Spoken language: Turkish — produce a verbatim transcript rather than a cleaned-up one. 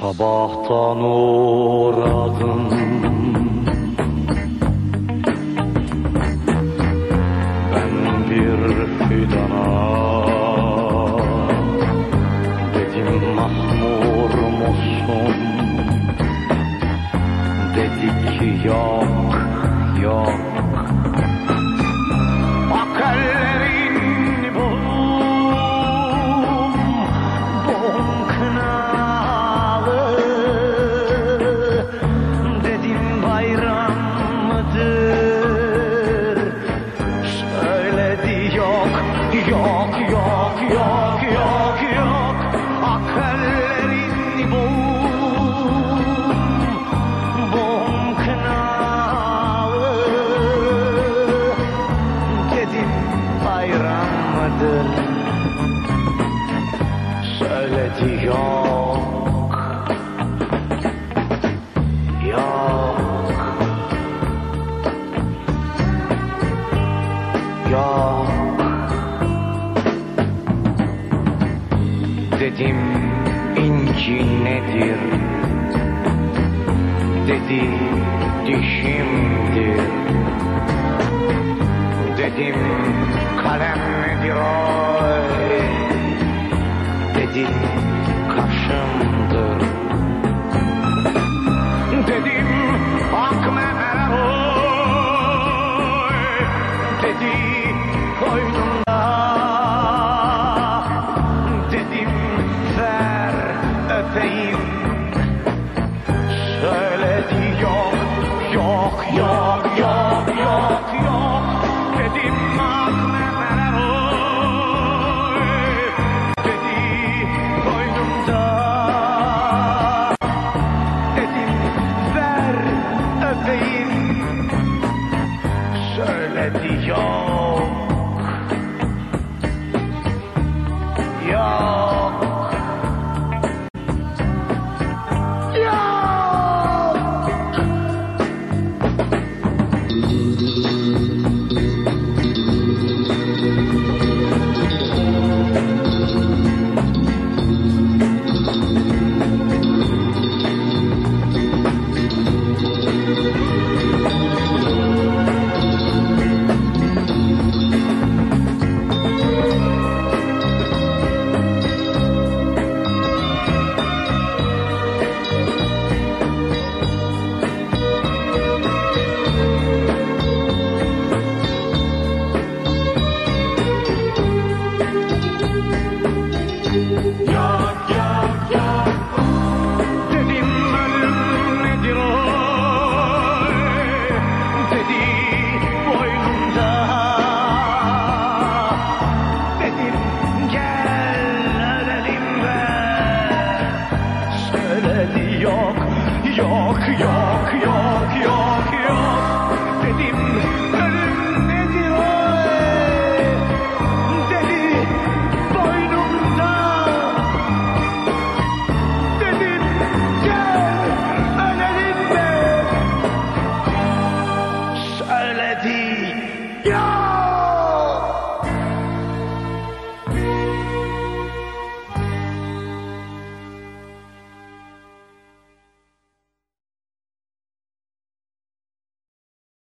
Sabahtan uğradım, ben bir fidana. Dedim mahmur musun? Dedi ki yok, yok. Bak ellerin bulum, boğum kınalı. Dedim bayram mıdır? Söyledi yok, yok, yok, yok, yok, yok. Ak ellerin boğum, boğum kınalı. Dedim bayram mıdır? Söyledi yok, yok, yok. Dedim inci nedir? Dedi dişimdir. Dedim kalem nedir oy? Dedi kaşımdır. Dedim ak memeler oy? Dedi koynumda. Dedim ver öpeyim. Söyledi yok, yok, yok, yok, yok, yok. Dedim ak memeler oy? Dedi koynumda. Dedim ver öpeyim. Söyledi yok, yok, yok. Dedim ölüm nedir oy? Dedi boynumda. Dedim gel ölelim be. Söyledi yok, yok, yok, yok, yok, yok. Dedim ölüm nedir oy? Dedi boynumda. Dedim gel ölelim be. Söyledi yok.